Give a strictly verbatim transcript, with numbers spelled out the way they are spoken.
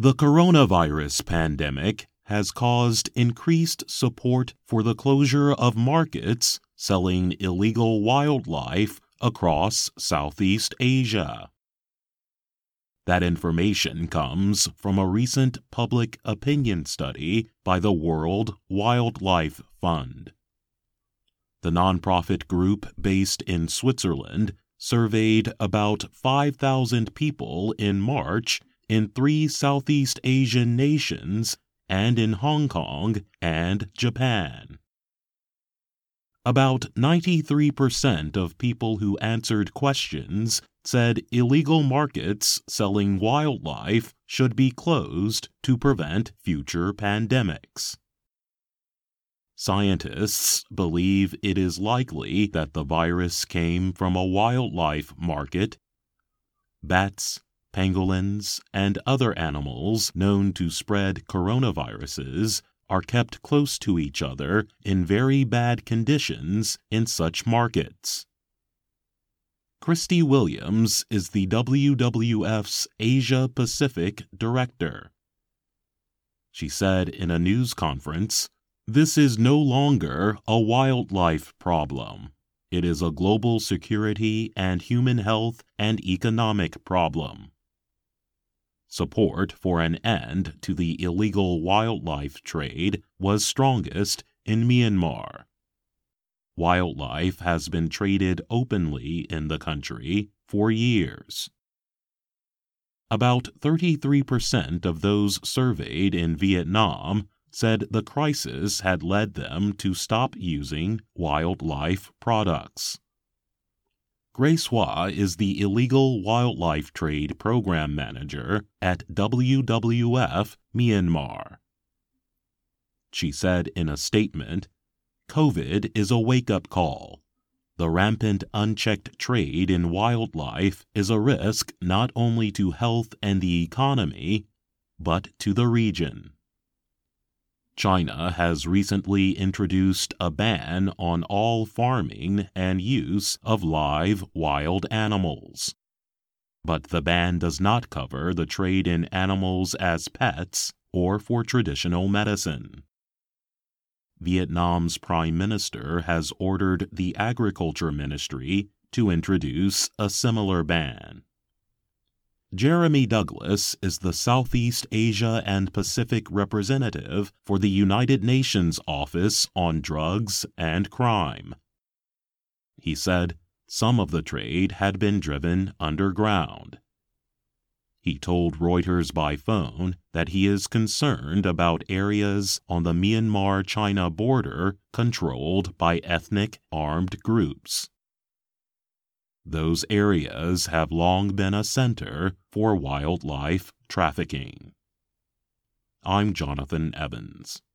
The coronavirus pandemic has caused increased support for the closure of markets selling illegal wildlife across Southeast Asia. That information comes from a recent public opinion study by the World Wildlife Fund. The nonprofit group based in Switzerland surveyed about five thousand people in March in three Southeast Asian nations and in Hong Kong and Japan. About ninety-three percent of people who answered questions said illegal markets selling wildlife should be closed to prevent future pandemics. Scientists believe it is likely that the virus came from a wildlife market. Bats, pangolins, and other animals known to spread coronaviruses are kept close to each other in very bad conditions in such markets. Christy Williams is the W W F's Asia Pacific director. She said in a news conference, "This is no longer a wildlife problem. It is a global security and human health and economic problem." Support for an end to the illegal wildlife trade was strongest in Myanmar. Wildlife has been traded openly in the country for years. About thirty-three percent of those surveyed in Vietnam said the crisis had led them to stop using wildlife products. Grace Hua is the Illegal Wildlife Trade Program Manager at W W F Myanmar. She said in a statement, "COVID is a wake-up call. The rampant unchecked trade in wildlife is a risk not only to health and the economy, but to the region." China has recently introduced a ban on all farming and use of live wild animals. But the ban does not cover the trade in animals as pets or for traditional medicine. Vietnam's prime minister has ordered the Agriculture Ministry to introduce a similar ban. Jeremy Douglas is the Southeast Asia and Pacific representative for the United Nations Office on Drugs and Crime. He said some of the trade had been driven underground. He told Reuters by phone that he is concerned about areas on the Myanmar-China border controlled by ethnic armed groups. Those areas have long been a center for wildlife trafficking. I'm Jonathan Evans.